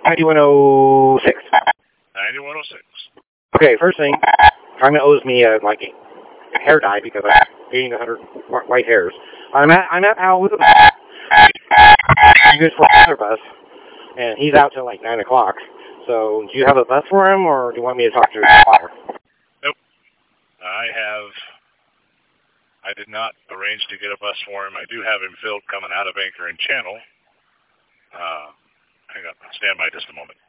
9106. 9106. Okay, first thing, Carmen owes me like a hair dye because I'm getting 100 white hairs. I'm at Al with a bus. I'm good for another bus, and he's out till like 9 o'clock. So, do you have a bus for him, or do you want me to talk to his father? Nope. I did not arrange to get a bus for him. I do have him filled coming out of Anchor and Channel. Hang on. Stand by just a moment.